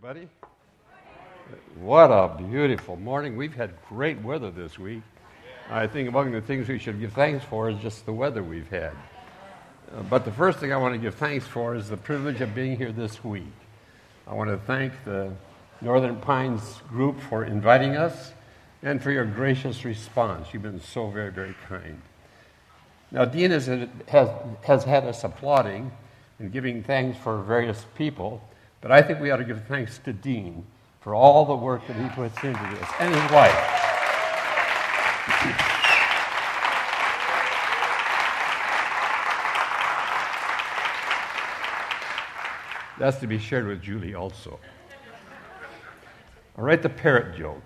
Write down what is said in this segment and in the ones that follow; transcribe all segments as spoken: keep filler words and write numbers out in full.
everybody. What a beautiful morning. We've had great weather this week. I think among the things we should give thanks for is just the weather we've had. Uh, but the first thing I want to give thanks for is the privilege of being here this week. I want to thank the Northern Pines group for inviting us and for your gracious response. You've been so very, very kind. Now, Dean has, has, has had us applauding and giving thanks for various people, but I think we ought to give thanks to Dean for all the work that he puts into this, and his wife. That's to be shared with Julie also. All right, the parrot joke.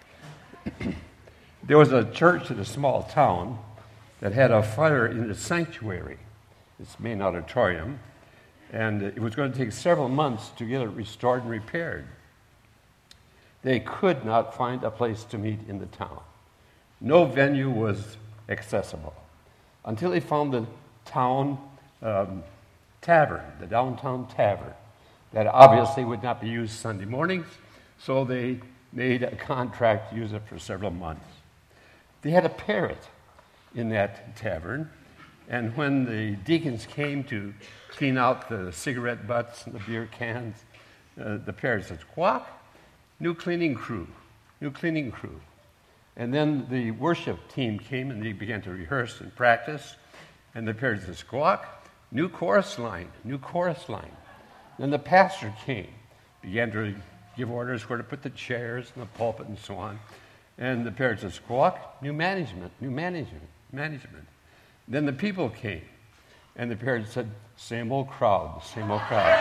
There was a church in a small town that had a fire in the sanctuary, its main auditorium, and it was going to take several months to get it restored and repaired. They could not find a place to meet in the town. No venue was accessible until they found the town um, tavern, the downtown tavern, that obviously would not be used Sunday mornings, so they made a contract to use it for several months. They had a parrot in that tavern, and when the deacons came to clean out the cigarette butts and the beer cans, uh, the parrot said, "Squawk, new cleaning crew, new cleaning crew." And then the worship team came and they began to rehearse and practice, and the parrot said, "Squawk, new chorus line, new chorus line." Then the pastor came, began to give orders where to put the chairs and the pulpit and so on. And the parrot said, "Squawk, new management, new management, management." Then the people came, and the parrot said, "Same old crowd, same old crowd."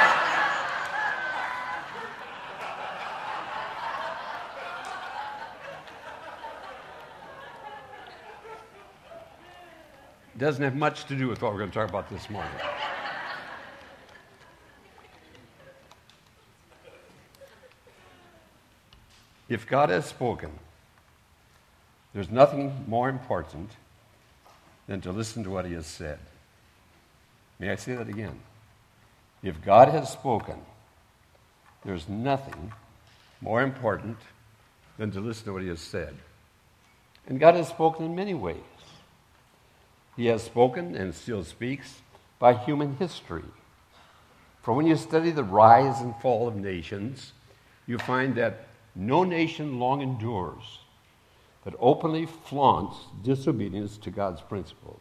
Doesn't have much to do with what we're going to talk about this morning. If God has spoken, there's nothing more important than to listen to what he has said. May I say that again? If God has spoken, there's nothing more important than to listen to what he has said. And God has spoken in many ways. He has spoken and still speaks by human history. For when you study the rise and fall of nations, you find that no nation long endures that openly flaunts disobedience to God's principles.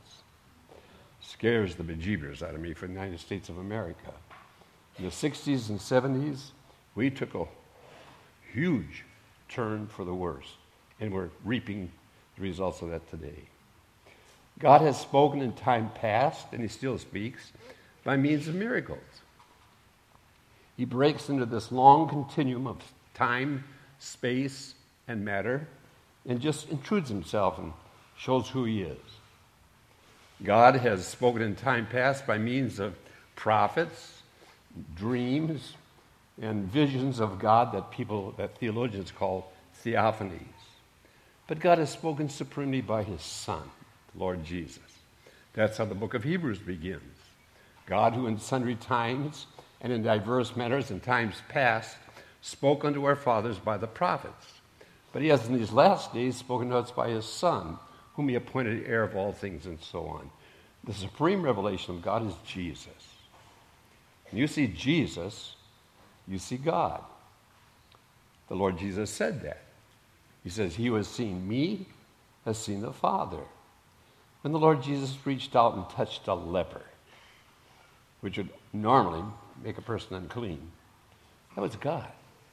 Scares the bejeebers out of me for the United States of America. In the sixties and seventies, we took a huge turn for the worse, and we're reaping the results of that today. God has spoken in time past, and he still speaks, by means of miracles. He breaks into this long continuum of time, space, and matter, and just intrudes himself and shows who he is. God has spoken in time past by means of prophets, dreams, and visions of God that people, that theologians call theophanies. But God has spoken supremely by his Son, Lord Jesus. That's how the book of Hebrews begins. God, who in sundry times and in diverse manners in times past spoke unto our fathers by the prophets. But he has in these last days spoken to us by his Son, whom he appointed heir of all things, and so on. The supreme revelation of God is Jesus. When you see Jesus, you see God. The Lord Jesus said that. He says, "He who has seen me has seen the Father." When the Lord Jesus reached out and touched a leper, which would normally make a person unclean, that was God.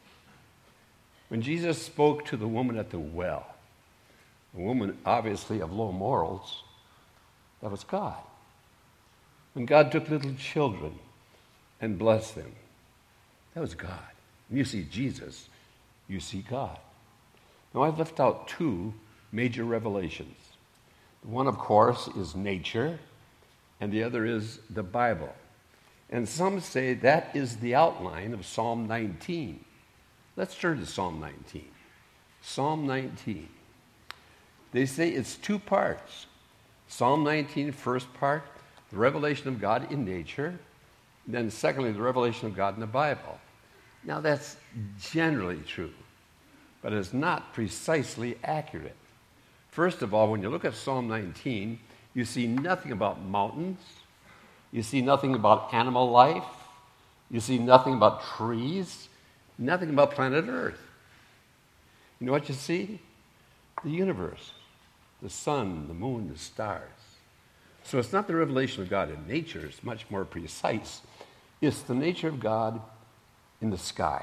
When Jesus spoke to the woman at the well, a woman obviously of low morals, that was God. When God took little children and blessed them, that was God. When you see Jesus, you see God. Now, I've left out two major revelations. One, of course, is nature, and the other is the Bible. And some say that is the outline of Psalm nineteen. Let's turn to Psalm nineteen. Psalm nineteen. They say it's two parts. Psalm nineteen, first part, the revelation of God in nature. Then secondly, the revelation of God in the Bible. Now, that's generally true, but it's not precisely accurate. First of all, when you look at Psalm nineteen, you see nothing about mountains. You see nothing about animal life. You see nothing about trees. Nothing about planet Earth. You know what you see? The universe, the sun, the moon, the stars. So it's not the revelation of God in nature. It's much more precise. It's the nature of God in the skies.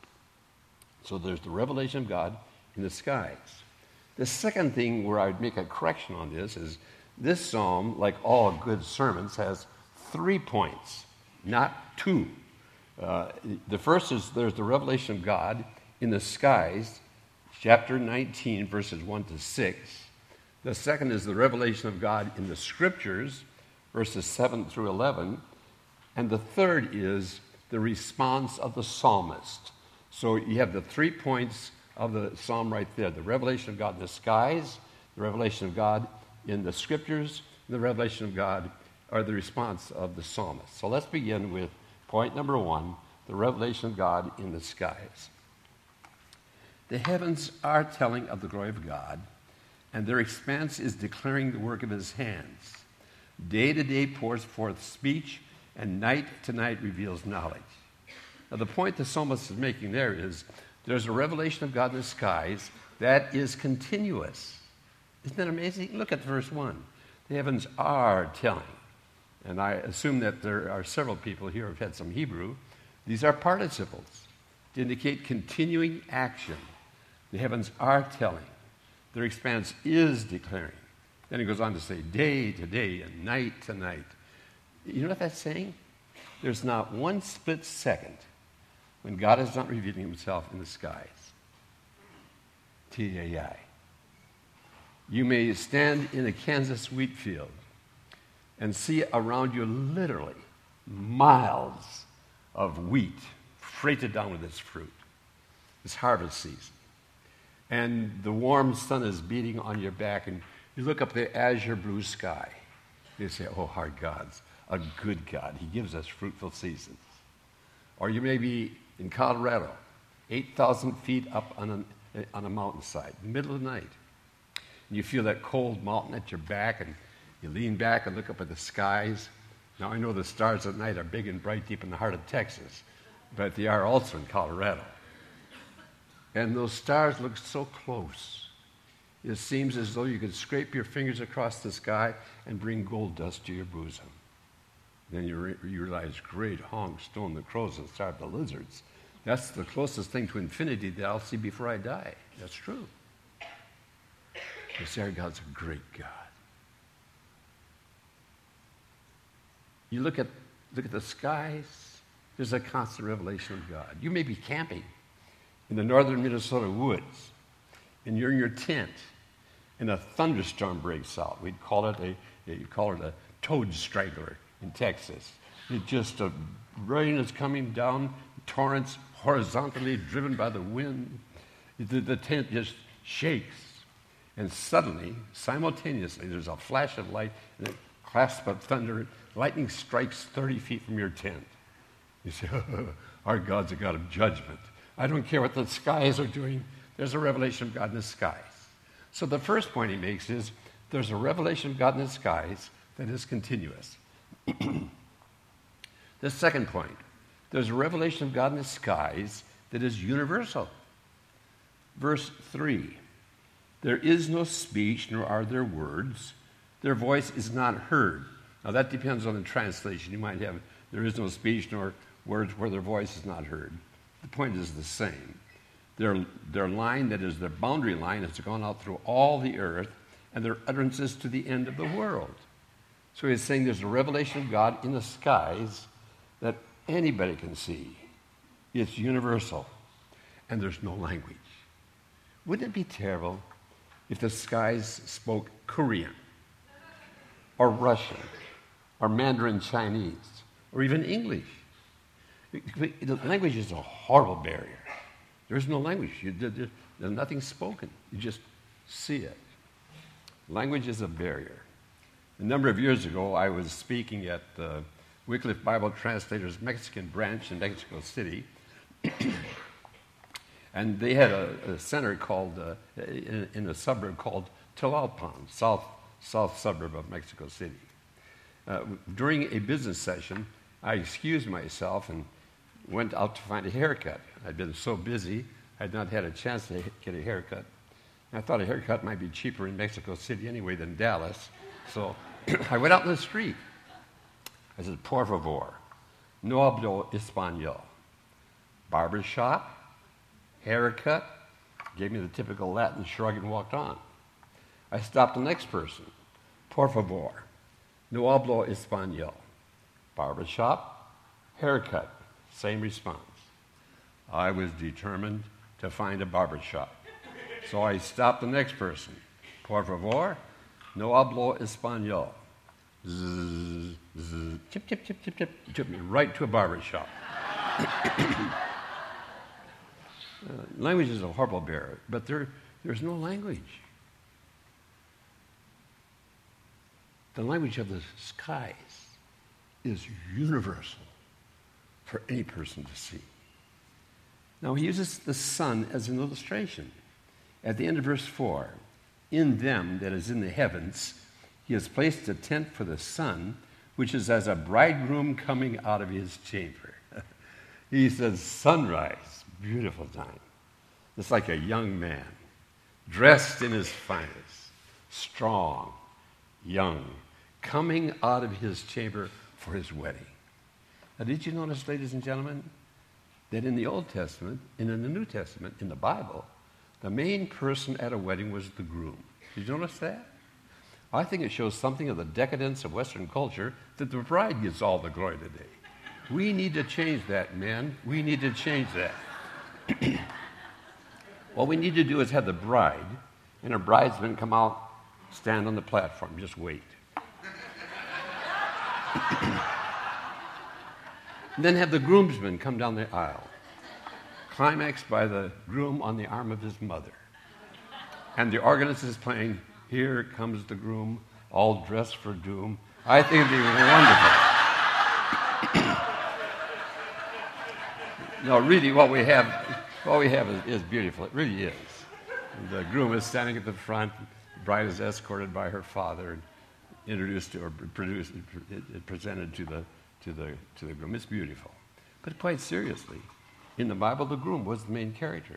So there's the revelation of God in the skies. The second thing where I would make a correction on this is this psalm, like all good sermons, has three points, not two. Uh, the first is there's the revelation of God in the skies, chapter nineteen, verses one to six. The second is the revelation of God in the scriptures, verses seven through eleven. And the third is the response of the psalmist. So you have the three points of the psalm right there. The revelation of God in the skies, the revelation of God in the scriptures, and the revelation of God, or the response of the psalmist. So let's begin with point number one, the revelation of God in the skies. The heavens are telling of the glory of God, and their expanse is declaring the work of his hands. Day to day pours forth speech, and night to night reveals knowledge. Now, the point the psalmist is making there is there's a revelation of God in the skies that is continuous. Isn't that amazing? Look at verse one. The heavens are telling. And I assume that there are several people here who have had some Hebrew. These are participles to indicate continuing action. The heavens are telling. Their expanse is declaring. Then he goes on to say, day to day and night to night. You know what that's saying? There's not one split second when God is not revealing himself in the skies. T A I. You may stand in a Kansas wheat field and see around you literally miles of wheat freighted down with its fruit. It's harvest season. And the warm sun is beating on your back, and you look up the azure blue sky. You say, oh, our God's a good God. He gives us fruitful seasons. Or you may be in Colorado, eight thousand feet up on a, on a mountainside, middle of the night. And you feel that cold mountain at your back, and you lean back and look up at the skies. Now, I know the stars at night are big and bright deep in the heart of Texas, but they are also in Colorado. And those stars look so close. It seems as though you could scrape your fingers across the sky and bring gold dust to your bosom. Then you, re- you realize, great honk, stone the crows and starve the lizards. That's the closest thing to infinity that I'll see before I die. That's true. You see, our God's a great God. You look at look at the skies, there's a constant revelation of God. You may be camping in the northern Minnesota woods, and you're in your tent, and a thunderstorm breaks out. We'd call it a, you call it a toad strangler in Texas. It just, a rain is coming down, torrents horizontally driven by the wind. The, the tent just shakes. And suddenly, simultaneously, there's a flash of light, and a clasp of thunder. Lightning strikes thirty feet from your tent. You say, oh, our God's a God of judgment. I don't care what the skies are doing. There's a revelation of God in the skies. So the first point he makes is there's a revelation of God in the skies that is continuous. The second point, there's a revelation of God in the skies that is universal. Verse three, there is no speech, nor are there words. Their voice is not heard. Now that depends on the translation. You might have, there is no speech, nor words where their voice is not heard. The point is the same. Their, their line, that is their boundary line, has gone out through all the earth, and their utterances to the end of the world. So he's saying there's a revelation of God in the skies that anybody can see. It's universal, and there's no language. Wouldn't it be terrible if the skies spoke Korean, or Russian, or Mandarin Chinese, or even English? Language is a horrible barrier. There's no language. You, there's nothing spoken. You just see it. Language is a barrier. A number of years ago, I was speaking at the Wycliffe Bible Translators Mexican branch in Mexico City, And they had a, a center called, uh, in, in a suburb called Tlalpan, south, south suburb of Mexico City. Uh, during a business session, I excused myself and went out to find a haircut. I'd been so busy, I'd not had a chance to get a haircut. I thought a haircut might be cheaper in Mexico City anyway than Dallas. So I went out in the street. I said, por favor, no hablo español. Barbershop, haircut, gave me the typical Latin shrug and walked on. I stopped the next person. Por favor, no hablo español. Barbershop, haircut, same response. I was determined to find a barbershop. So I stopped the next person. Por favor, no hablo español. Zzz, zzz, chip, chip, chip, chip, chip. He took me right to a barbershop. Uh, language is a horrible bear, but there, there's no language. The language of the skies is universal for any person to see. Now, he uses the sun as an illustration. At the end of verse four, in them that is in the heavens, he has placed a tent for the sun, which is as a bridegroom coming out of his chamber. He says, sunrise, beautiful time. It's like a young man, dressed in his finest, strong, young, coming out of his chamber for his wedding. Now, did you notice, ladies and gentlemen, that in the Old Testament and in the New Testament, in the Bible, the main person at a wedding was the groom? Did you notice that? I think it shows something of the decadence of Western culture that the bride gets all the glory today. We need to change that, men. We need to change that. What we need to do is have the bride and her bridesmen come out, stand on the platform, just wait. Then have the groomsmen come down the aisle, climaxed by the groom on the arm of his mother. And the organist is playing, "Here Comes the Groom, All Dressed for Doom." I think it'd be wonderful. No, really, what we have, what we have is, is beautiful. It really is. The groom is standing at the front. The bride is escorted by her father and introduced to, or produced, presented to the to the to the groom. It's beautiful. But quite seriously, in the Bible, the groom was the main character.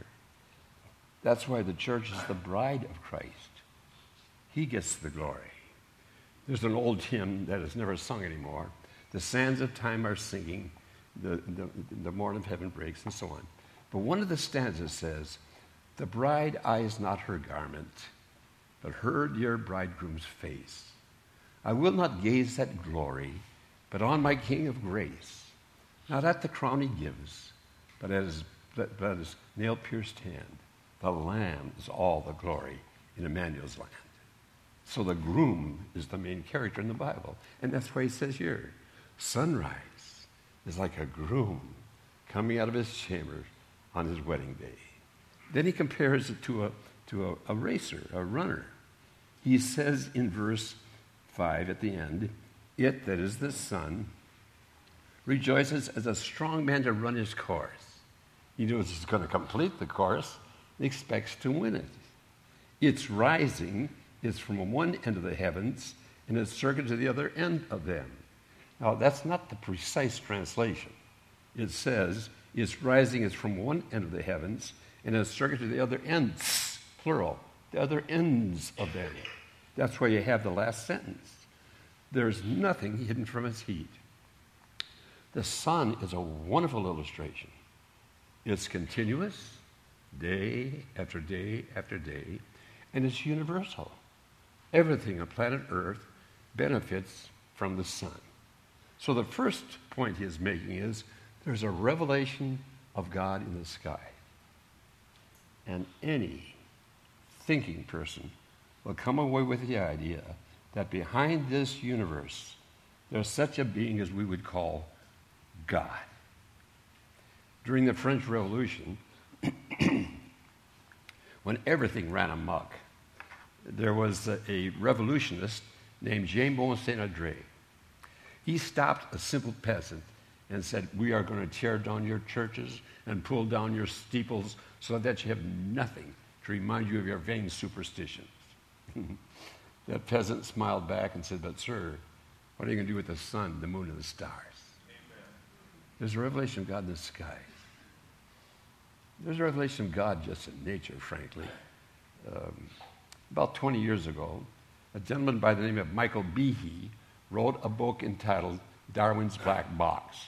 That's why the church is the bride of Christ. He gets the glory. There's an old hymn that is never sung anymore. The sands of time are singing. The, the, the morn of heaven breaks, and so on. But one of the stanzas says, "The bride eyes not her garment, but her dear bridegroom's face. I will not gaze at glory, but on my King of grace. Not at the crown he gives, but at his, but at his nail-pierced hand. The Lamb is all the glory in Emmanuel's land." So the groom is the main character in the Bible. And that's why he says here, sunrise is like a groom coming out of his chamber on his wedding day. Then he compares it to a, to a, a racer, a runner. He says in verse five at the end, "It," that is the sun, "rejoices as a strong man to run his course." He knows he's going to complete the course and expects to win it. Its rising is from one end of the heavens and its circuit to the other end of them. Now, that's not the precise translation. It says, its rising is from one end of the heavens and its circuit to the other ends, plural, the other ends of them. That's why you have the last sentence. There's nothing hidden from its heat. The sun is a wonderful illustration. It's continuous, day after day after day, and it's universal. Everything on planet Earth benefits from the sun. So the first point he is making is there's a revelation of God in the sky. And any thinking person will come away with the idea that behind this universe, there's such a being as we would call God. During the French Revolution, when everything ran amok, there was a, a revolutionist named Jean-Bon Saint-André. He stopped a simple peasant and said, we are going to tear down your churches and pull down your steeples so that you have nothing to remind you of your vain superstitions. That peasant smiled back and said, but sir, what are you going to do with the sun, the moon, and the stars? Amen. There's a revelation of God in the sky. There's a revelation of God just in nature, frankly. Um, about twenty years ago, a gentleman by the name of Michael Behe wrote a book entitled Darwin's Black Box.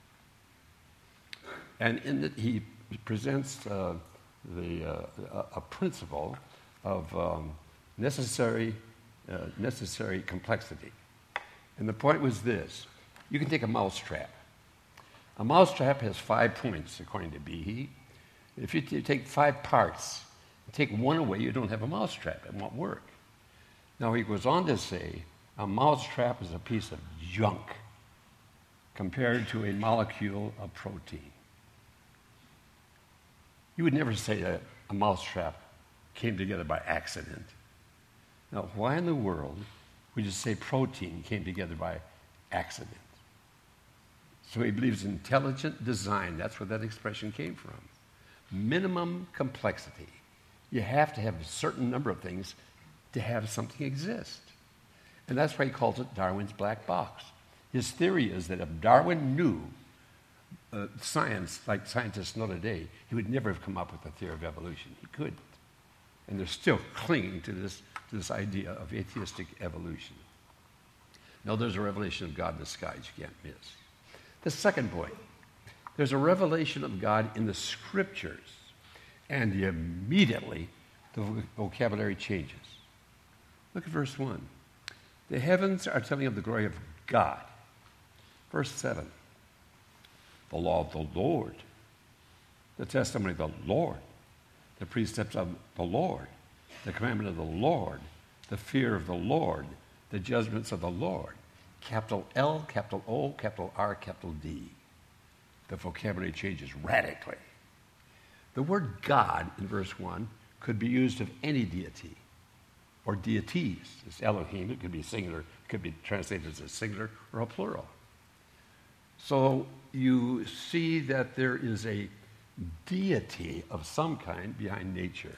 And in it, he presents uh, the, uh, a principle of um, necessary, uh, necessary complexity. And the point was this. You can take a mousetrap. A mousetrap has five points, according to Behe. If you t- take five parts, and take one away, you don't have a mousetrap. It won't work. Now, he goes on to say, a mousetrap is a piece of junk compared to a molecule of protein. You would never say that a mousetrap came together by accident. Now, why in the world would you say protein came together by accident? So he believes in intelligent design. That's where that expression came from. Minimum complexity. You have to have a certain number of things to have something exist. And that's why he calls it Darwin's black box. His theory is that if Darwin knew uh, science like scientists know today, he would never have come up with the theory of evolution. He couldn't. And they're still clinging to this, to this idea of atheistic evolution. Now, there's a revelation of God in the skies you can't miss. The second point, there's a revelation of God in the Scriptures, and immediately the vocabulary changes. Look at verse one. The heavens are telling of the glory of God. Verse seven. The law of the Lord, the testimony of the Lord, the precepts of the Lord, the commandment of the Lord, the fear of the Lord, the judgments of the Lord. Capital L, capital O, capital R, capital D. The vocabulary changes radically. The word God in verse one could be used of any deity or deities. It's Elohim. It could be singular. It could be translated as a singular or a plural. So you see that there is a deity of some kind behind nature.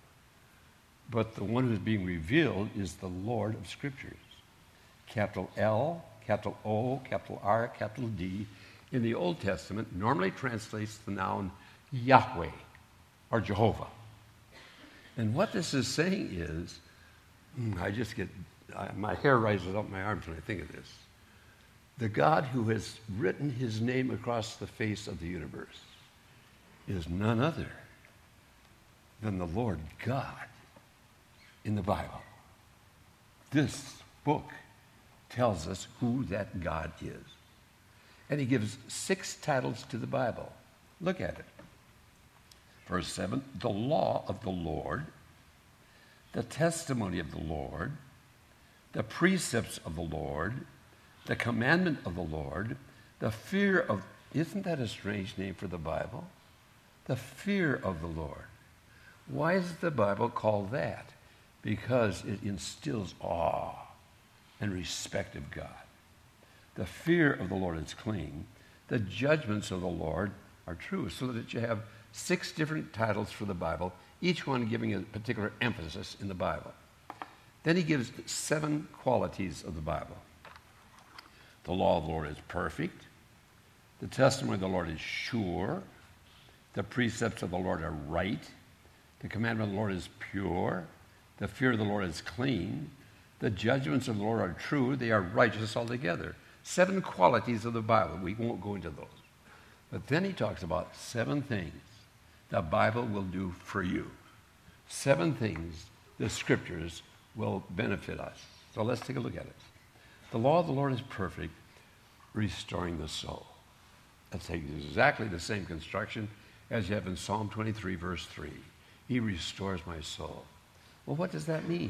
But the one who's being revealed is the Lord of Scriptures. Capital L, capital O, capital R, capital D, in the Old Testament normally translates the noun Yahweh or Jehovah. And what this is saying is, I just get, I, my hair rises up my arms when I think of this. The God who has written his name across the face of the universe is none other than the Lord God in the Bible. This book tells us who that God is. And he gives six titles to the Bible. Look at it. Verse seven, the law of the Lord, the testimony of the Lord, the precepts of the Lord, the commandment of the Lord, the fear of, isn't that a strange name for the Bible? The fear of the Lord. Why is the Bible called that? Because it instills awe and respect of God. The fear of the Lord is clean. The judgments of the Lord are true, so that you have six different titles for the Bible, each one giving a particular emphasis in the Bible. Then he gives seven qualities of the Bible. The law of the Lord is perfect. The testimony of the Lord is sure. The precepts of the Lord are right. The commandment of the Lord is pure. The fear of the Lord is clean. The judgments of the Lord are true. They are righteous altogether. Seven qualities of the Bible. We won't go into those. But then he talks about seven things the Bible will do for you. Seven things the Scriptures will benefit us. So let's take a look at it. The law of the Lord is perfect, restoring the soul. That's exactly the same construction as you have in Psalm twenty-three, verse three. He restores my soul. Well, what does that mean?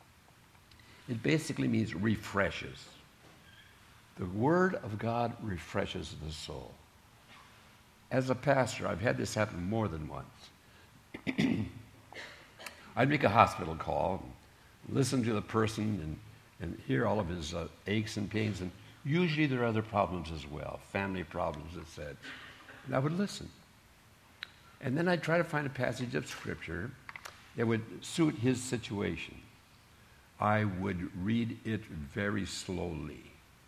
It basically means refreshes. The Word of God refreshes the soul. As a pastor, I've had this happen more than once. I'd make a hospital call, and listen to the person, and, and hear all of his uh, aches and pains, and Usually there are other problems as well, family problems, et cetera. And I would listen. And then I'd try to find a passage of Scripture that would suit his situation. I would read it very slowly,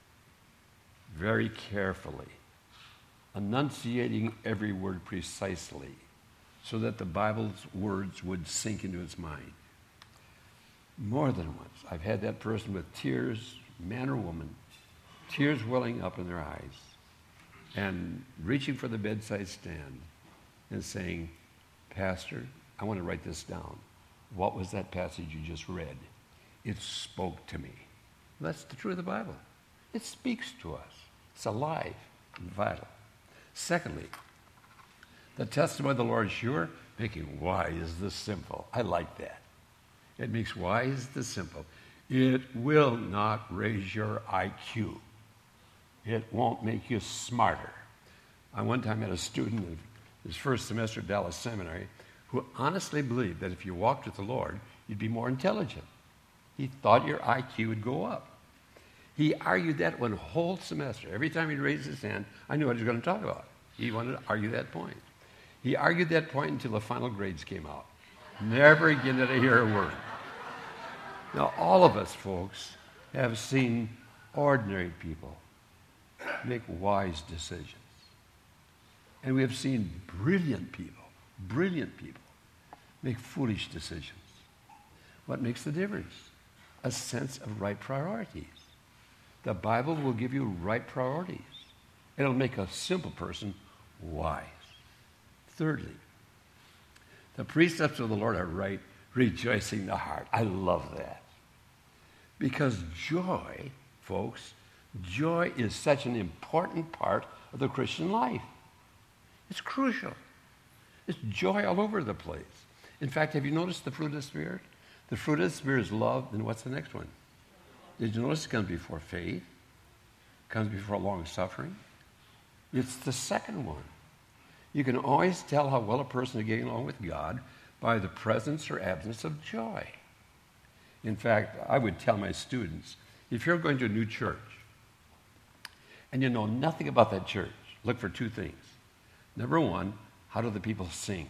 very carefully, enunciating every word precisely so that the Bible's words would sink into his mind. More than once, I've had that person with tears, man or woman, tears welling up in their eyes, and reaching for the bedside stand and saying, Pastor, I want to write this down. What was that passage you just read? It spoke to me. That's the truth of the Bible. It speaks to us. It's alive and vital. Secondly, the testimony of the Lord is sure, making wise the simple. I like that. It makes wise the simple. It will not raise your I Q. It won't make you smarter. I one time had a student in his first semester at Dallas Seminary who honestly believed that if you walked with the Lord, you'd be more intelligent. He thought your I Q would go up. He argued that one whole semester. Every time he raised his hand, I knew what he was going to talk about. He wanted to argue that point. He argued that point until the final grades came out. Never again did I hear a word. Now, all of us, folks, have seen ordinary people make wise decisions. And we have seen brilliant people, brilliant people, make foolish decisions. What makes the difference? A sense of right priorities. The Bible will give you right priorities. It'll make a simple person wise. Thirdly, the precepts of the Lord are right, rejoicing the heart. I love that. Because joy, folks, joy is such an important part of the Christian life. It's crucial. It's joy all over the place. In fact, have you noticed the fruit of the Spirit? The fruit of the Spirit is love, and what's the next one? Did you notice it comes before faith? It comes before long suffering? It's the second one. You can always tell how well a person is getting along with God by the presence or absence of joy. In fact, I would tell my students, if you're going to a new church and you know nothing about that church, look for two things. Number one, how do the people sing?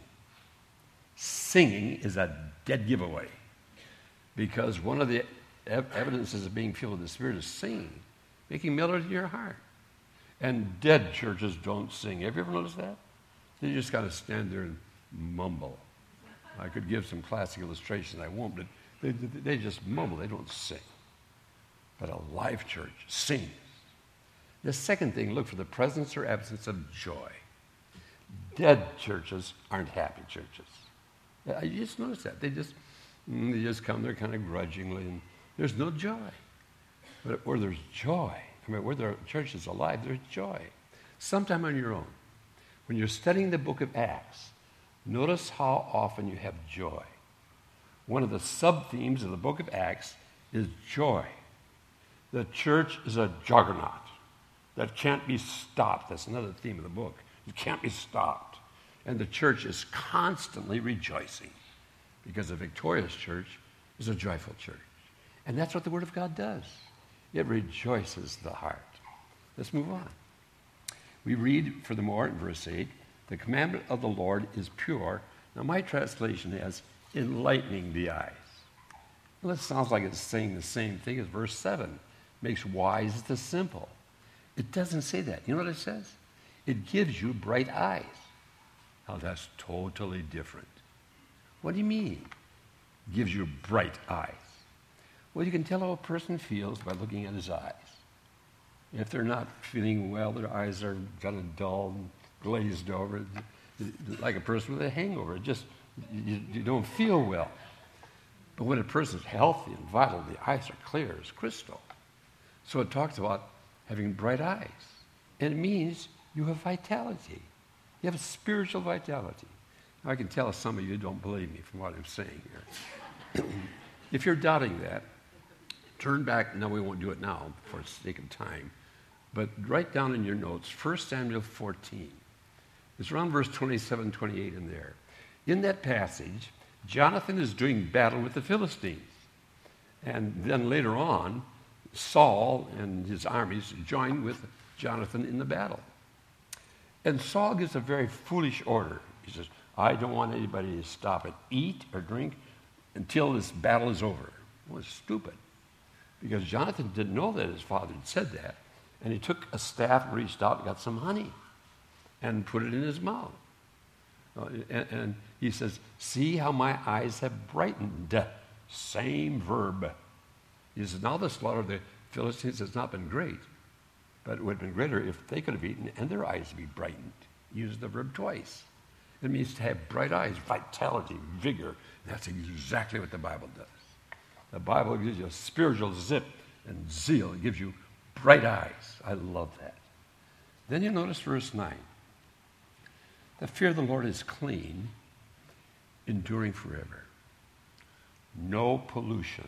Singing is a dead giveaway because one of the ev- evidences of being filled with the Spirit is singing, making melody in your heart. And dead churches don't sing. Have you ever noticed that? They just got to stand there and mumble. I could give some classic illustrations. I won't, but they, they just mumble. They don't sing. But a live church sings. The second thing, look for the presence or absence of joy. Dead churches aren't happy churches. I just noticed that. They just, they just come there kind of grudgingly, and there's no joy. But where there's joy, I mean, where the church is alive, there's joy. Sometime on your own, when you're studying the book of Acts, notice how often you have joy. One of the sub-themes of the book of Acts is joy. The church is a juggernaut that can't be stopped. That's another theme of the book. It can't be stopped. And the church is constantly rejoicing because a victorious church is a joyful church. And that's what the Word of God does. It rejoices the heart. Let's move on. We read furthermore in verse eight, the commandment of the Lord is pure. Now my translation has enlightening the eyes. Well, it sounds like it's saying the same thing as verse seven, makes wise the simple. It doesn't say that. You know what it says? It gives you bright eyes. Now that's totally different. What do you mean? Gives you bright eyes. Well, you can tell how a person feels by looking at his eyes. If they're not feeling well, their eyes are kind of dull and glazed over, like a person with a hangover. It just, you, you don't feel well. But when a person's healthy and vital, the eyes are clear as crystal. So it talks about having bright eyes. And it means you have vitality. You have a spiritual vitality. Now, I can tell some of you don't believe me from what I'm saying here. If you're doubting that, turn back. No, we won't do it now for the sake of time. But write down in your notes, First Samuel fourteen. It's around verse twenty-seven, twenty-eight in there. In that passage, Jonathan is doing battle with the Philistines. And then later on, Saul and his armies joined with Jonathan in the battle. And Saul gives a very foolish order. He says, I don't want anybody to stop and eat or drink until this battle is over. It was stupid, because Jonathan didn't know that his father had said that. And he took a staff and reached out and got some honey and put it in his mouth. Uh, and, and he says, see how my eyes have brightened. Same verb. He says, now the slaughter of the Philistines has not been great, but it would have been greater if they could have eaten and their eyes be brightened. He used the verb twice. It means to have bright eyes, vitality, vigor. And that's exactly what the Bible does. The Bible gives you a spiritual zip and zeal. It gives you bright eyes. I love that. Then you notice verse nine. The fear of the Lord is clean, enduring forever. No pollution,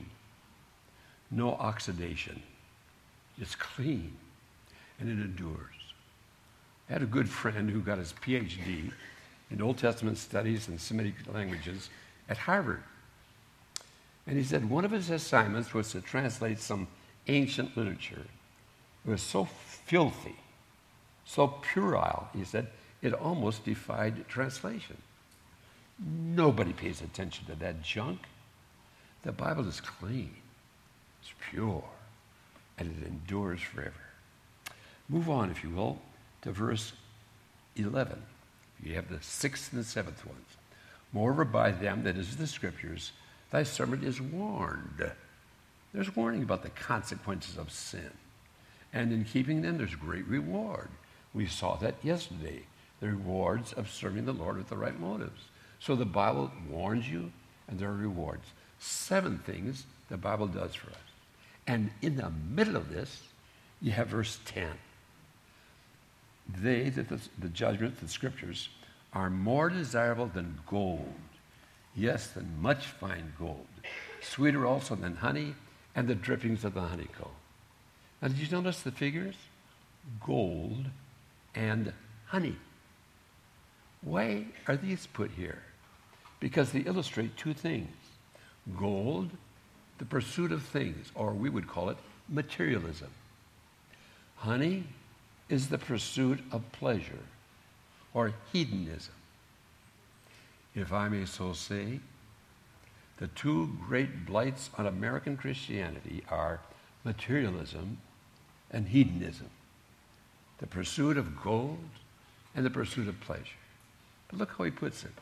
no oxidation. It's clean, and it endures. I had a good friend who got his P H D in Old Testament studies and Semitic languages at Harvard. And he said one of his assignments was to translate some ancient literature. It was so filthy, so puerile, he said, it almost defied translation. Nobody pays attention to that junk. The Bible is clean, it's pure, and it endures forever. Move on, if you will, to verse eleven. You have the sixth and the seventh ones. Moreover, by them, that is the Scriptures, thy servant is warned. There's warning about the consequences of sin. And in keeping them, there's great reward. We saw that yesterday, the rewards of serving the Lord with the right motives. So the Bible warns you, and there are rewards. Seven things the Bible does for us. And in the middle of this, you have verse ten. They, that the, the judgment, the Scriptures, are more desirable than gold, yes, than much fine gold, sweeter also than honey, and the drippings of the honeycomb. Now, did you notice the figures? Gold and honey. Why are these put here? Because they illustrate two things. Gold, the pursuit of things, or we would call it materialism. Honey is the pursuit of pleasure, or hedonism. If I may so say, the two great blights on American Christianity are materialism and hedonism. The pursuit of gold and the pursuit of pleasure. But look how he puts it.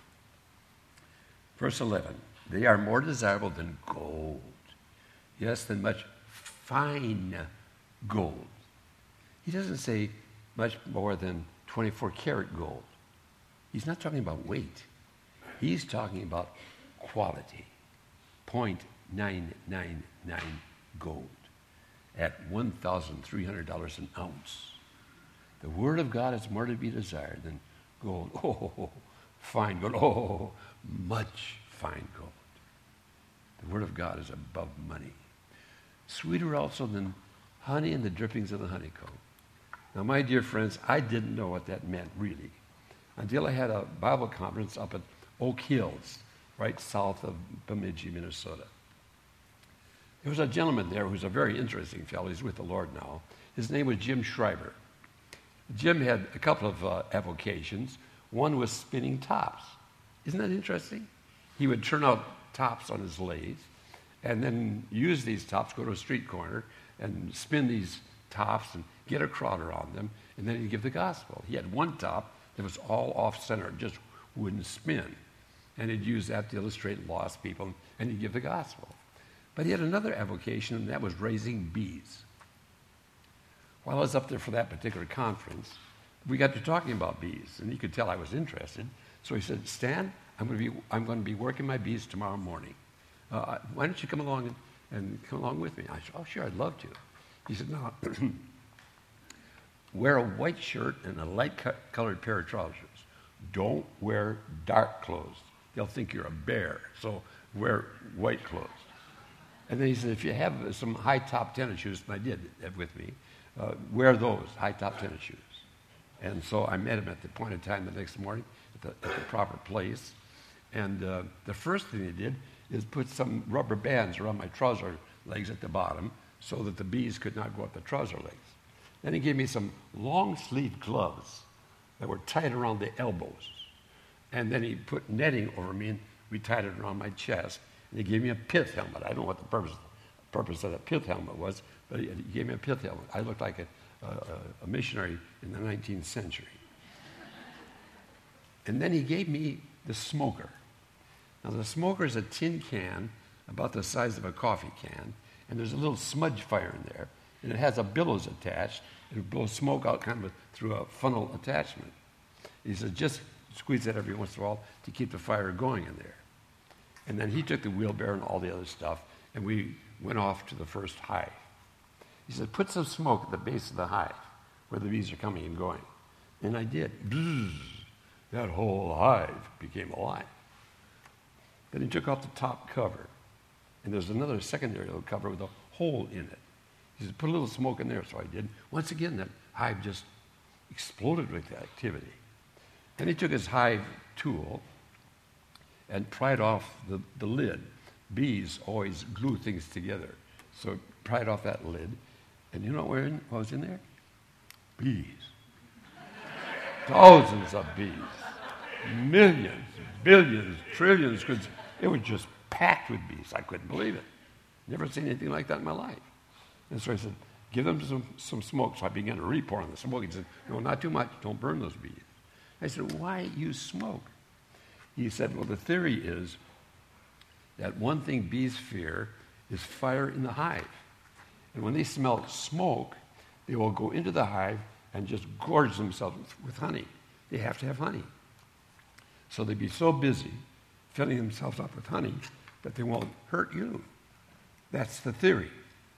Verse eleven, they are more desirable than gold. Yes, than much fine gold. He doesn't say much more than twenty-four karat gold. He's not talking about weight. He's talking about quality. zero point nine nine nine gold at one thousand three hundred dollars an ounce. The Word of God is more to be desired than gold. Oh, fine gold. Oh, much fine gold. The Word of God is above money. Sweeter also than honey and the drippings of the honeycomb. Now, my dear friends, I didn't know what that meant, really, until I had a Bible conference up at Oak Hills, right south of Bemidji, Minnesota. There was a gentleman there who's a very interesting fellow. He's with the Lord now. His name was Jim Schreiber. Jim had a couple of uh, avocations. One was spinning tops. Isn't that interesting? He would turn out tops on his lathe and then use these tops, go to a street corner, and spin these tops and get a crowd around them, and then he'd give the gospel. He had one top that was all off-center, just wouldn't spin. And he'd use that to illustrate lost people, and he'd give the gospel. But he had another avocation, and that was raising bees. While I was up there for that particular conference, we got to talking about bees, and he could tell I was interested. So he said, Stan, I'm going to be, I'm going to be working my bees tomorrow morning. Uh, why don't you come along and, and come along with me? I said, oh, sure, I'd love to. He said, no, wear a white shirt and a light-colored pair of trousers. Don't wear dark clothes. They'll think you're a bear, so wear white clothes. And then he said, if you have some high-top tennis shoes, and I did have with me, uh, wear those high-top tennis shoes. And so I met him at the point in time the next morning at the, at the proper place. And uh, the first thing he did is put some rubber bands around my trouser legs at the bottom so that the bees could not go up the trouser legs. Then he gave me some long-sleeve gloves that were tied around the elbows. And then he put netting over me, and we tied it around my chest. And he gave me a pith helmet. I don't know what the purpose, purpose of that pith helmet was, but he, he gave me a pith helmet. I looked like a, a, a missionary in the nineteenth century. And then he gave me the smoker. Now, the smoker is a tin can about the size of a coffee can, and there's a little smudge fire in there, and it has a billows attached. It blows smoke out kind of through a funnel attachment. He said, just squeeze that every once in a while to keep the fire going in there. And then he took the wheelbarrow and all the other stuff, and we went off to the first hive. He said, put some smoke at the base of the hive where the bees are coming and going. And I did. Bzzz, that whole hive became alive. Then he took off the top cover, and there's another secondary little cover with a hole in it. He said, put a little smoke in there, so I did. Once again, that hive just exploded with activity. Then he took his hive tool and pried off the, the lid. Bees always glue things together. So pried off that lid, and you know what, in, what was in there? Bees. Thousands of bees. Millions, billions, trillions. It was just packed with bees. I couldn't believe it. Never seen anything like that in my life. And so I said, give them some, some smoke. So I began to re-pour on the smoke. He said, no, not too much. Don't burn those bees. I said, why use smoke? He said, well, the theory is that one thing bees fear is fire in the hive. And when they smell smoke, they will go into the hive and just gorge themselves with, with honey. They have to have honey. So they'd be so busy filling themselves up with honey that they won't hurt you. That's the theory.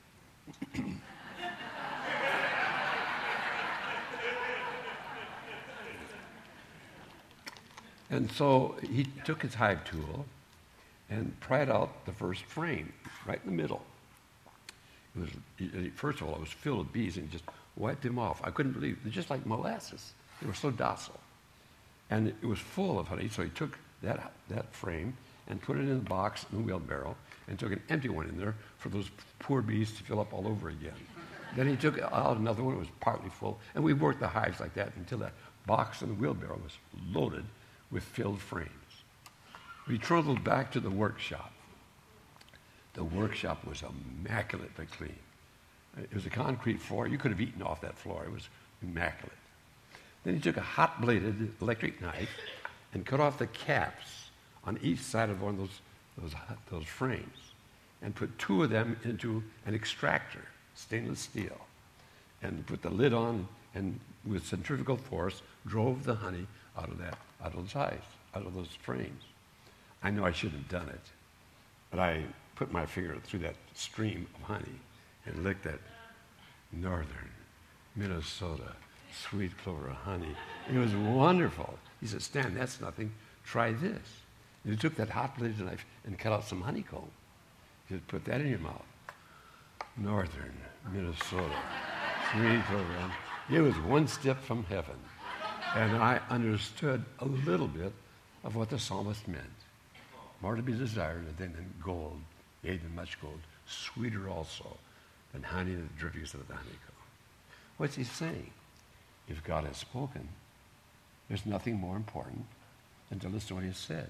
And so he took his hive tool and pried out the first frame, right in the middle. It was, he, first of all, it was filled with bees, and he just wiped them off. I couldn't believe it. They're just like molasses. They were so docile. And it was full of honey, so he took that, that frame and put it in a box in the wheelbarrow and took an empty one in there for those poor bees to fill up all over again. Then he took out another one. It was partly full. And we worked the hives like that until that box in the wheelbarrow was loaded with filled frames. We trundled back to the workshop. The workshop was immaculately clean. It was a concrete floor. You could have eaten off that floor. It was immaculate. Then he took a hot-bladed electric knife and cut off the caps on each side of one of those, those, those frames and put two of them into an extractor, stainless steel, and put the lid on and with centrifugal force drove the honey out of that, out of those hives, out of those frames. I know I shouldn't have done it, but I put my finger through that stream of honey and licked that northern Minnesota sweet clover honey. It was wonderful. He said, Stan, that's nothing. Try this. And he took that hot-bladed knife and cut out some honeycomb. He said, put that in your mouth. Northern Minnesota sweet clover honey. It was one step from heaven. And I understood a little bit of what the psalmist meant. More to be desired than gold, yea, than much gold, sweeter also than honey that drippings of the honeycomb. What's he saying? If God has spoken, there's nothing more important than to listen to what he has said.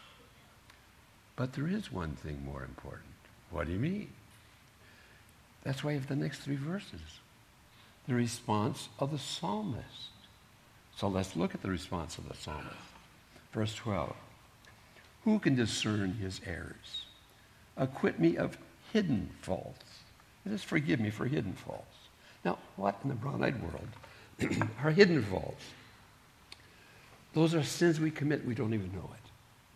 But there is one thing more important. What do you mean? That's why you have the next three verses. The response of the psalmist. So let's look at the response of the psalmist. Verse twelve. Who can discern his errors? Acquit me of hidden faults. Just forgive me for hidden faults. Now, what in the brown-eyed world are hidden faults? Those are sins we commit, we don't even know it.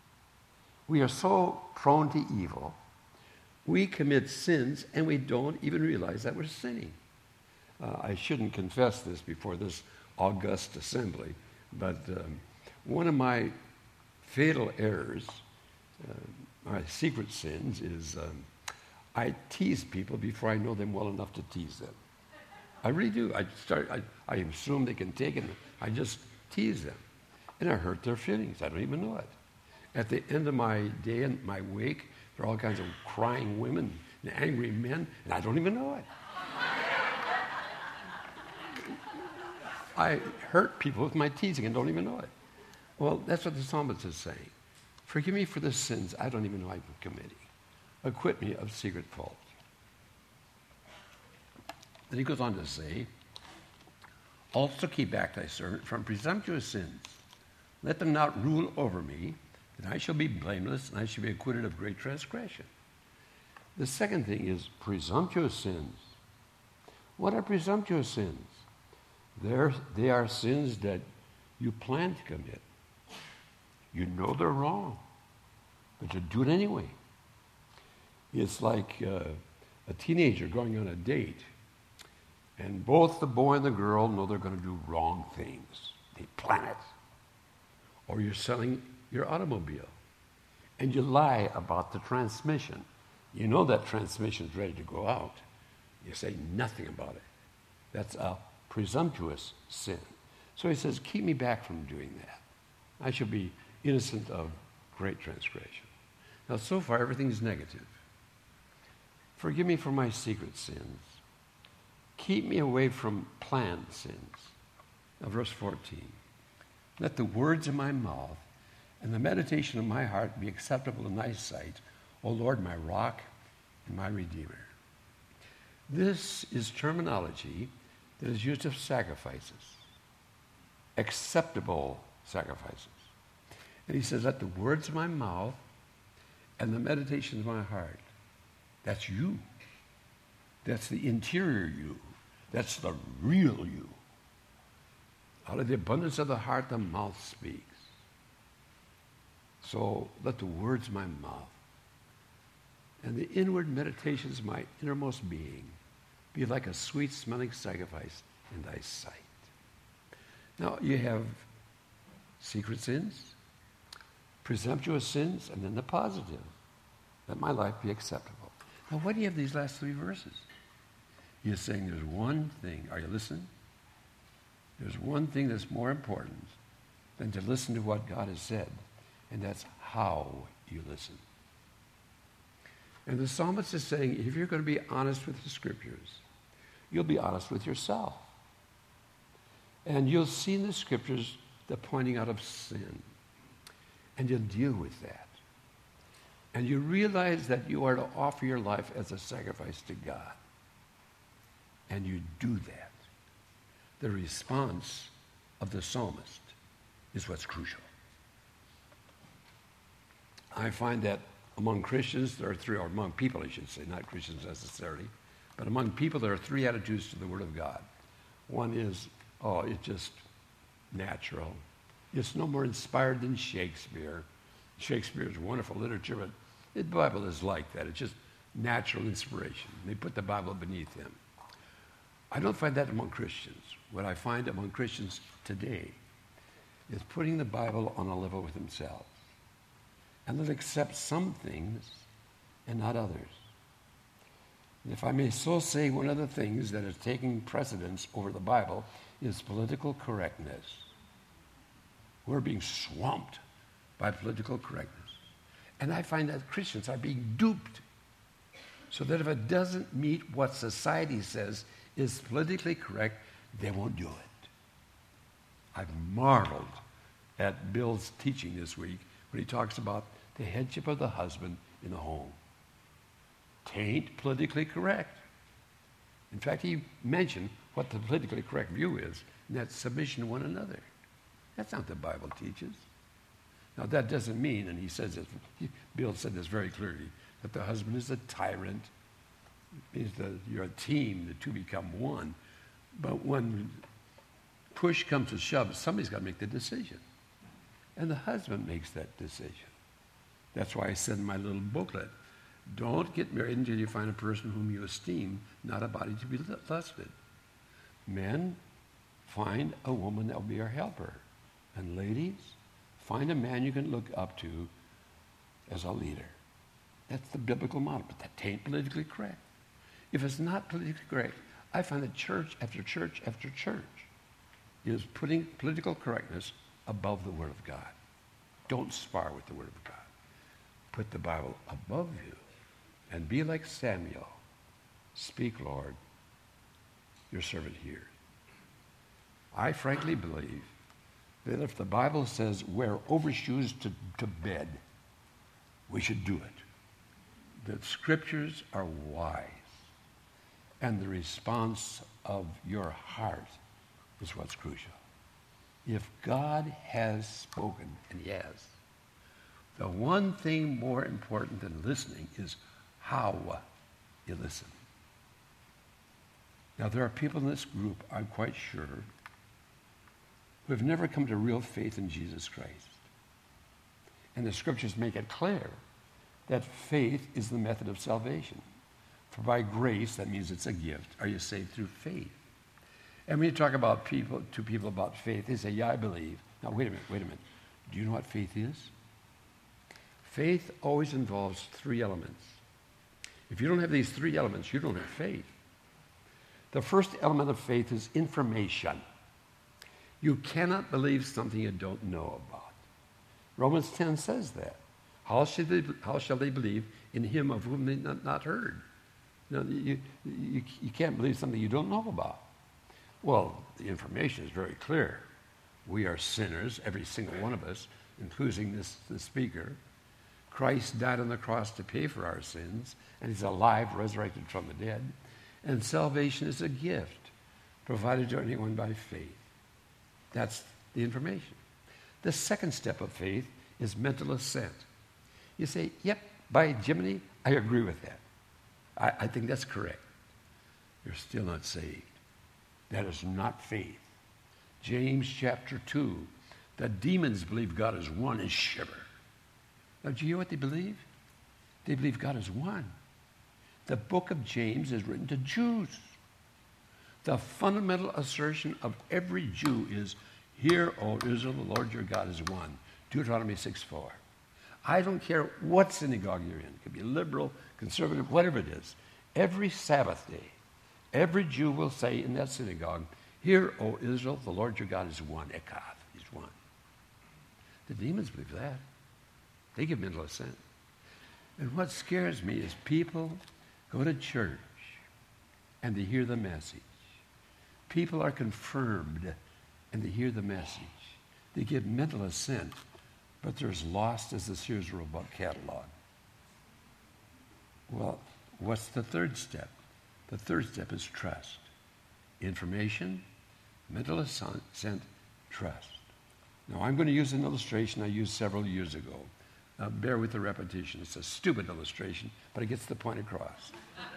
We are so prone to evil, we commit sins and we don't even realize that we're sinning. Uh, I shouldn't confess this before this august assembly, but um, one of my fatal errors, uh, my secret sins, is um, I tease people before I know them well enough to tease them. I really do. I start. I, I assume they can take it. I just tease them, and I hurt their feelings. I don't even know it. At the end of my day and my wake, there are all kinds of crying women and angry men, and I don't even know it. I hurt people with my teasing and don't even know it. Well, that's what the psalmist is saying. Forgive me for the sins I don't even know I'm committing. Acquit me of secret faults. Then he goes on to say, also keep back thy servant from presumptuous sins. Let them not rule over me, that I shall be blameless and I shall be acquitted of great transgression. The second thing is presumptuous sins. What are presumptuous sins? They're, they are sins that you plan to commit. You know they're wrong, but you do it anyway. It's like uh, a teenager going on a date, and both the boy and the girl know they're going to do wrong things. They plan it. Or you're selling your automobile, and you lie about the transmission. You know that transmission's ready to go out. You say nothing about it. That's a presumptuous sin. So he says, keep me back from doing that. I shall be innocent of great transgression. Now, so far, everything's negative. Forgive me for my secret sins. Keep me away from planned sins. Now, verse fourteen. Let the words of my mouth and the meditation of my heart be acceptable in thy sight, O Lord, my rock and my redeemer. This is terminology that is used of sacrifices, acceptable sacrifices. And he says, let the words of my mouth and the meditation of my heart, that's you. That's the interior you. That's the real you. Out of the abundance of the heart, the mouth speaks. So let the words of my mouth and the inward meditations of my innermost being be like a sweet-smelling sacrifice in thy sight. Now, you have secret sins, presumptuous sins, and then the positive. Let my life be acceptable. Now, why do you have these last three verses? He is saying there's one thing. Are you listening? There's one thing that's more important than to listen to what God has said, and that's how you listen. And the psalmist is saying, if you're going to be honest with the scriptures, you'll be honest with yourself. And you'll see in the scriptures the pointing out of sin. And you'll deal with that. And you realize that you are to offer your life as a sacrifice to God. And you do that. The response of the psalmist is what's crucial. I find that among Christians, there are three, or among people, I should say, not Christians necessarily, but among people, there are three attitudes to the Word of God. One is, oh, it's just natural. It's no more inspired than Shakespeare. Shakespeare is wonderful literature, but the Bible is like that. It's just natural inspiration. They put the Bible beneath them. I don't find that among Christians. What I find among Christians today is putting the Bible on a level with themselves. And they'll accept some things and not others. And if I may so say, one of the things that is taking precedence over the Bible is political correctness. We're being swamped by political correctness. And I find that Christians are being duped. So that if it doesn't meet what society says is politically correct, they won't do it. I've marveled at Bill's teaching this week when he talks about the headship of the husband in the home. Tain't politically correct. In fact, he mentioned what the politically correct view is, and that's submission to one another. That's not what the Bible teaches. Now, that doesn't mean, and he says this, he, Bill said this very clearly, that the husband is a tyrant. It means that you're a team, the two become one. But when push comes to shove, somebody's got to make the decision. And the husband makes that decision. That's why I said in my little booklet, don't get married until you find a person whom you esteem, not a body to be lusted. Men, find a woman that will be your helper. And ladies, find a man you can look up to as a leader. That's the biblical model, but that ain't politically correct. If it's not politically correct, I find that church after church after church is putting political correctness above the Word of God. Don't spar with the Word of God. Put the Bible above you and be like Samuel. Speak, Lord, your servant hears. I frankly believe that if the Bible says wear overshoes to, to bed, we should do it. The scriptures are wise, and the response of your heart is what's crucial. If God has spoken, and he has, the one thing more important than listening is how you listen. Now, there are people in this group, I'm quite sure, who have never come to real faith in Jesus Christ. And the scriptures make it clear that faith is the method of salvation. For by grace, that means it's a gift, are you saved through faith. And when you talk about people to people about faith, they say, yeah, I believe. Now, wait a minute, wait a minute. Do you know what faith is? Faith always involves three elements. If you don't have these three elements, you don't have faith. The first element of faith is information. You cannot believe something you don't know about. Romans ten says that. How shall they, how shall they believe in him of whom they have not heard? No, you, you, you can't believe something you don't know about. Well, the information is very clear. We are sinners, every single one of us, including this, the speaker. Christ died on the cross to pay for our sins, and he's alive, resurrected from the dead. And salvation is a gift provided to anyone by faith. That's the information. The second step of faith is mental assent. You say, yep, by Jiminy, I agree with that. I, I think that's correct. You're still not saved. That is not faith. James chapter two, the demons believe God is one and shiver. Now, do you hear what they believe? They believe God is one. The book of James is written to Jews. The fundamental assertion of every Jew is, hear, O Israel, the Lord your God is one. Deuteronomy six four. I don't care what synagogue you're in. It could be liberal, conservative, whatever it is. Every Sabbath day, every Jew will say in that synagogue, hear, O Israel, the Lord your God is one. Echad, he's one. The demons believe that. They give mental assent. And what scares me is people go to church and they hear the message. People are confirmed and they hear the message. They give mental assent, but they're as lost as the Sears Roebuck catalog. Well, what's the third step? The third step is trust. Information, mental assent, trust. Now, I'm going to use an illustration I used several years ago. Uh, bear with the repetition. It's a stupid illustration, but it gets the point across.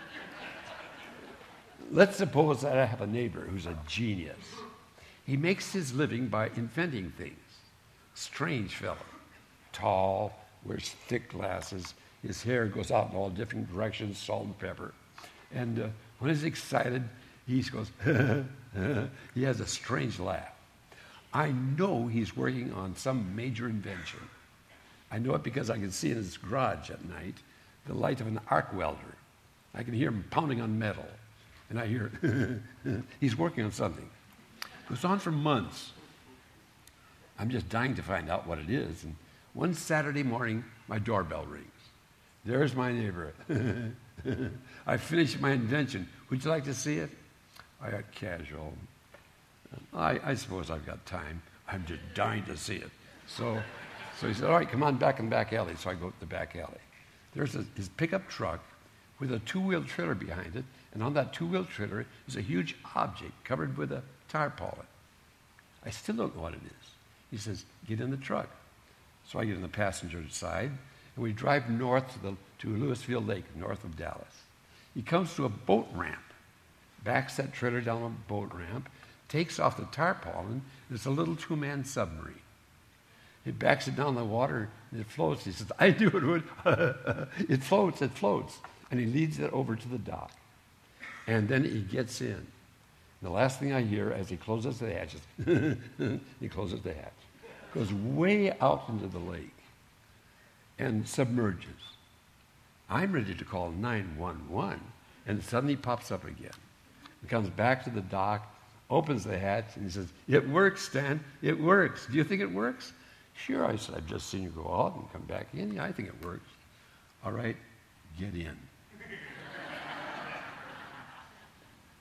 Let's suppose that I have a neighbor who's a genius. He makes his living by inventing things. Strange fellow. Tall, wears thick glasses. His hair goes out in all different directions, salt and pepper. And uh, when he's excited, he goes, he has a strange laugh. I know he's working on some major invention. I know it because I can see in his garage at night the light of an arc welder. I can hear him pounding on metal. And I hear he's working on something. It goes on for months. I'm just dying to find out what it is. And one Saturday morning, my doorbell rings. There's my neighbor. I finished my invention. Would you like to see it? I got casual. I, I suppose I've got time. I'm just dying to see it. So, so he said, all right, come on back in the back alley. So I go to the back alley. There's a, his pickup truck with a two-wheel trailer behind it, and on that two-wheel trailer is a huge object covered with a tarpaulin. I still don't know what it is. He says, get in the truck. So I get in the passenger side, and we drive north to, the, to Lewisfield Lake, north of Dallas. He comes to a boat ramp, backs that trailer down a boat ramp, takes off the tarpaulin, and it's a little two-man submarine. He backs it down the water, and it floats. He says, I knew it would. It floats, it floats. And he leads it over to the dock. And then he gets in. And the last thing I hear as he closes the hatch is, he closes the hatch. Goes way out into the lake and submerges. I'm ready to call nine one one, and it suddenly pops up again. He comes back to the dock, opens the hatch, and he says, it works, Stan, it works. Do you think it works? Sure, I said, I've just seen you go out and come back in. Yeah, I think it works. All right, get in.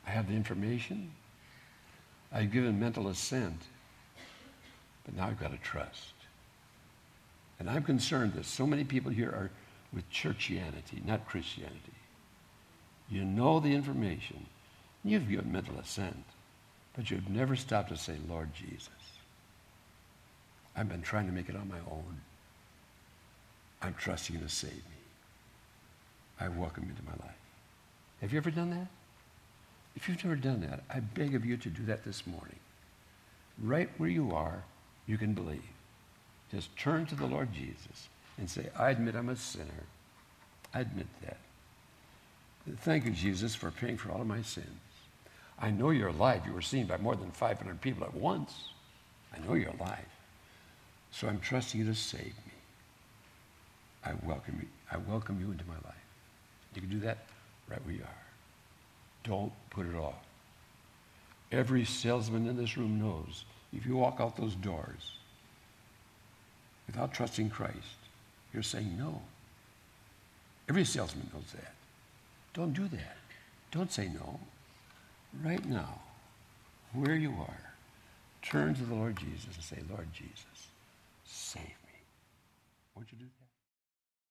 I have the information. I've given mental assent. But now I've got to trust. And I'm concerned that so many people here are with churchianity, not Christianity. You know the information. You've given mental assent. But you've never stopped to say, Lord Jesus, I've been trying to make it on my own. I'm trusting you to save me. I welcome you into my life. Have you ever done that? If you've never done that, I beg of you to do that this morning. Right where you are, you can believe. Just turn to the Lord Jesus and say, I admit I'm a sinner. I admit that. Thank you, Jesus, for paying for all of my sins. I know you're alive. You were seen by more than five hundred people at once. I know you're alive. So I'm trusting you to save me. I welcome you. I welcome you into my life. You can do that right where you are. Don't put it off. Every salesman in this room knows if you walk out those doors without trusting Christ, you're saying no. Every salesman knows that. Don't do that. Don't say no. Right now, where you are, turn to the Lord Jesus and say, Lord Jesus, save me. Won't you do that?